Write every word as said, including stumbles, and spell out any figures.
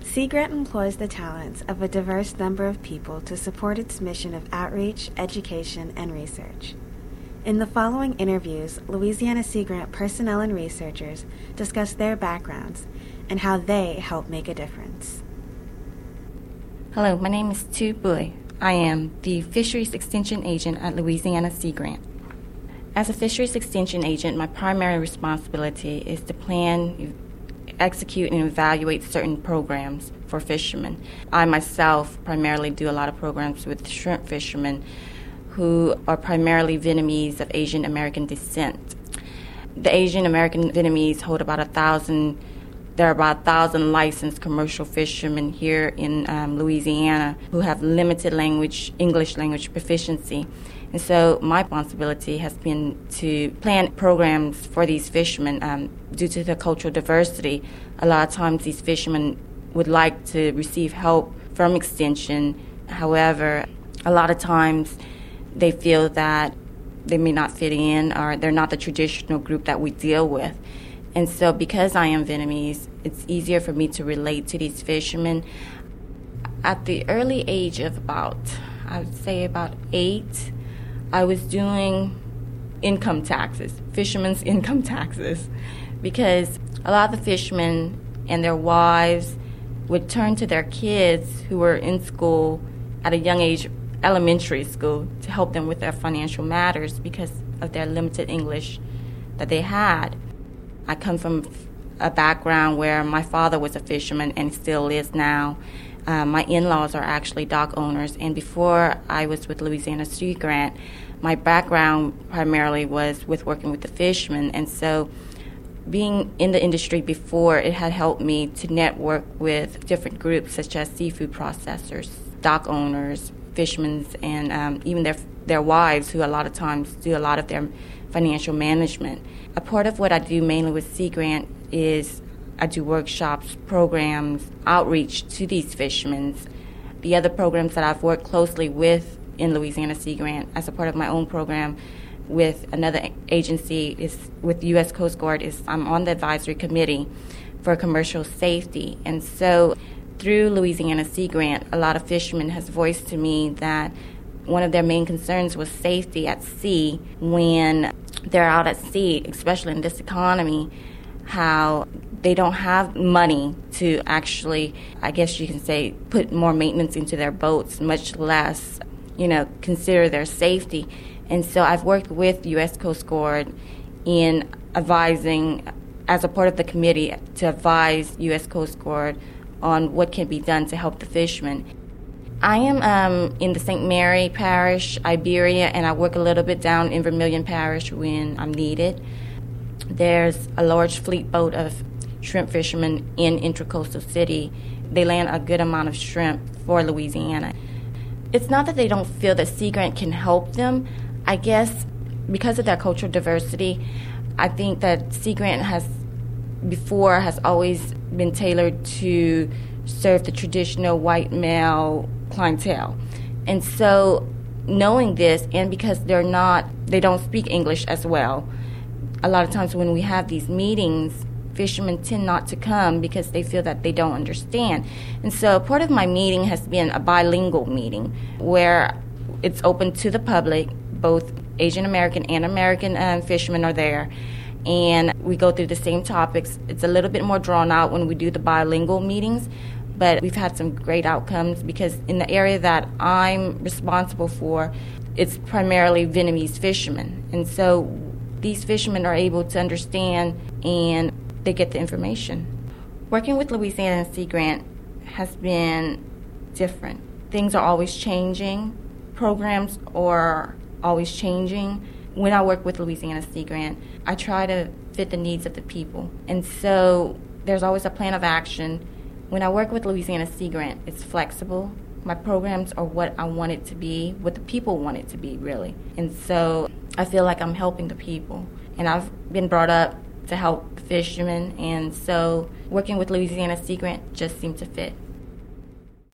Sea Grant employs the talents of a diverse number of people to support its mission of outreach, education, and research. In the following interviews, Louisiana Sea Grant personnel and researchers discuss their backgrounds and how they help make a difference. Hello, my name is Tu Bui. I am the Fisheries Extension Agent at Louisiana Sea Grant. As a Fisheries Extension Agent, my primary responsibility is to plan, execute, and evaluate certain programs for fishermen. I myself primarily do a lot of programs with shrimp fishermen who are primarily Vietnamese of Asian American descent. The Asian American Vietnamese hold about a thousand, there are about a thousand licensed commercial fishermen here in um, Louisiana who have limited language, English language proficiency. And so my responsibility has been to plan programs for these fishermen. Um, due to the cultural diversity, a lot of times these fishermen would like to receive help from Extension. However, a lot of times they feel that they may not fit in or they're not the traditional group that we deal with. And so because I am Vietnamese, it's easier for me to relate to these fishermen. At the early age of about, I would say about eight, I was doing income taxes, fishermen's income taxes, because a lot of the fishermen and their wives would turn to their kids who were in school at a young age, elementary school, to help them with their financial matters because of their limited English that they had. I come from a background where my father was a fisherman and still is now. Uh, my in-laws are actually dock owners, and before I was with Louisiana Sea Grant, my background primarily was with working with the fishermen, and so being in the industry before, it had helped me to network with different groups such as seafood processors, dock owners, fishermen, and um, even their their wives, who a lot of times do a lot of their financial management. A part of what I do mainly with Sea Grant is I do workshops, programs, outreach to these fishermen. The other programs that I've worked closely with in Louisiana Sea Grant as a part of my own program with another agency is with U S Coast Guard is I'm on the advisory committee for commercial safety. And so through Louisiana Sea Grant, a lot of fishermen has voiced to me that one of their main concerns was safety at sea when they're out at sea, especially in this economy, how they don't have money to actually, I guess you can say, put more maintenance into their boats, much less, you know, consider their safety. And so I've worked with U S Coast Guard in advising, as a part of the committee, to advise U S Coast Guard on what can be done to help the fishermen. I am um, in the Saint Mary Parish, Iberia, and I work a little bit down in Vermilion Parish when I'm needed. There's a large fleet boat of shrimp fishermen in Intracoastal City. They land a good amount of shrimp for Louisiana. It's not that they don't feel that Sea Grant can help them. I guess because of their cultural diversity, I think that Sea Grant has, before, has always been tailored to serve the traditional white male clientele. And so knowing this, and because they're not, they don't speak English as well, a lot of times when we have these meetings, fishermen tend not to come because they feel that they don't understand. And so part of my meeting has been a bilingual meeting where it's open to the public. Both Asian American and American um, fishermen are there, and we go through the same topics. It's a little bit more drawn out when we do the bilingual meetings, but we've had some great outcomes because in the area that I'm responsible for, it's primarily Vietnamese fishermen. And so these fishermen are able to understand and they get the information. Working with Louisiana Sea Grant has been different. Things are always changing. Programs are always changing. When I work with Louisiana Sea Grant, I try to fit the needs of the people. And so there's always a plan of action. When I work with Louisiana Sea Grant, it's flexible. My programs are what I want it to be, what the people want it to be, really. And so I feel like I'm helping the people. And I've been brought up to help fishermen, and so working with Louisiana Sea Grant just seemed to fit.